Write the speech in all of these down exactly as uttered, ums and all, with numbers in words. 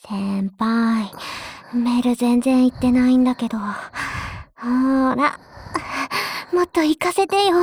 先輩、メール全然言ってないんだけど。ほーら、もっと行かせてよ。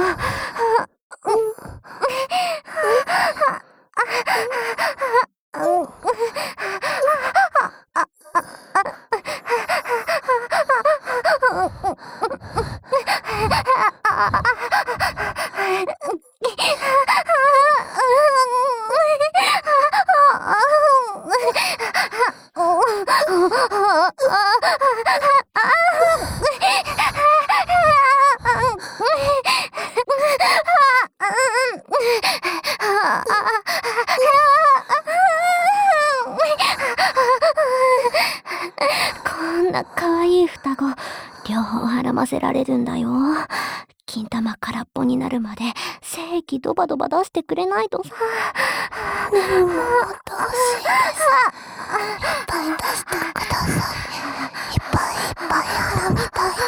こんな可愛い双子、両方はませられるんだよ。金玉空っぽになるまで精液ドバドバ出してくれないとさ。 でももっと欲しいです。いっぱい出してください。いっぱいいっぱいはらみたいです。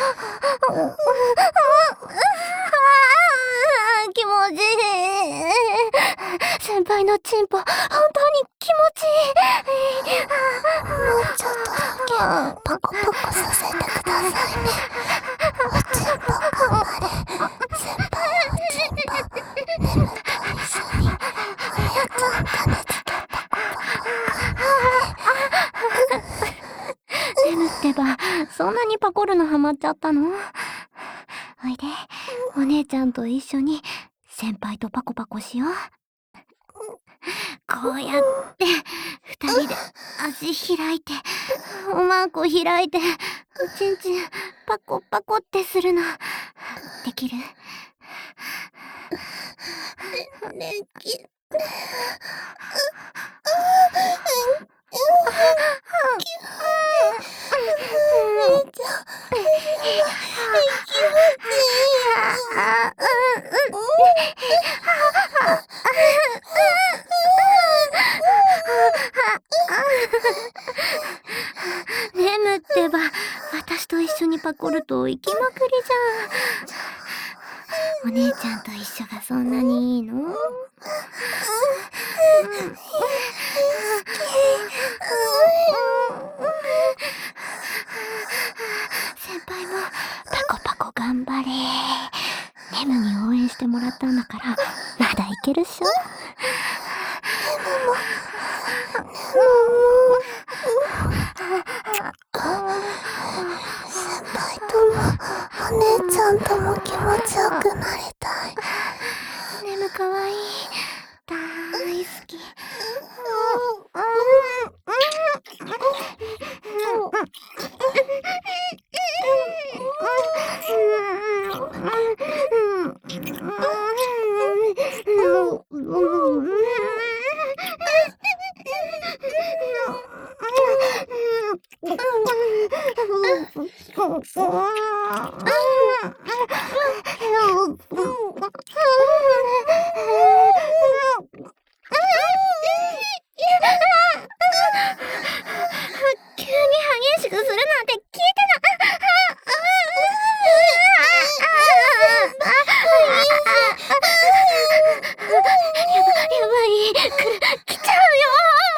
気持ちいい。先輩のチンポ、本当に気持ちいい。 もうちょっとだけパコパコさせてくださいね。おちんぽ頑張れ。先輩おちんぽ、ネムと一緒にお姉ちゃん種付けパコパコ頑張れ。 ネムってば、そんなにパコるのハマっちゃったの？おいで、お姉ちゃんと一緒に先輩とパコパコしよう。こうやって二人で足開いて、おまんこ開いて、おちんちんパコパコってするのできる？ できる。 ネムってば、私と一緒にパコると行きまくりじゃん。お姉ちゃんと一緒がそんなにいいの？うん、先輩もパコパコ頑張れ。ネムに応援してもらったんだから、まだいけるっしょ？ 先輩ともお姉ちゃんとも気持ちよくなりたい。 ネムかわいい。大好き。急に激しくするなんて聞いてな。やば、やばい。く、来ちゃうよ。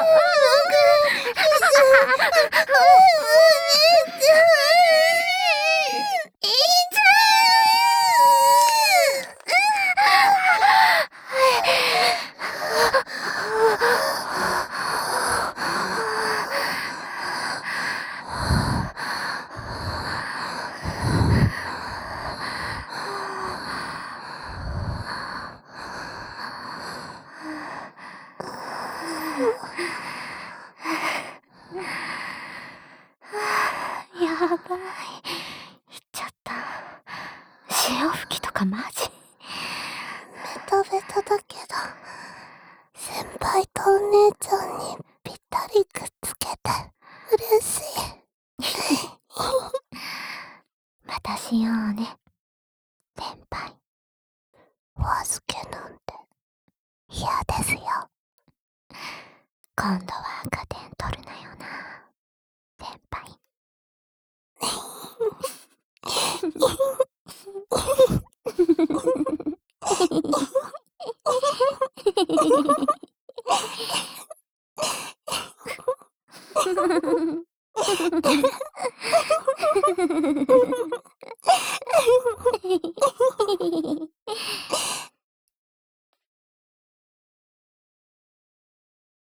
やばい。行っちゃった。潮吹きとかマジ？ ベタベタだけど、先輩とお姉ちゃんにぴったりくっつけて嬉しい。 またしようね、先輩。 お預けなんて嫌ですよ。 今度は赤点取るなよな、先輩。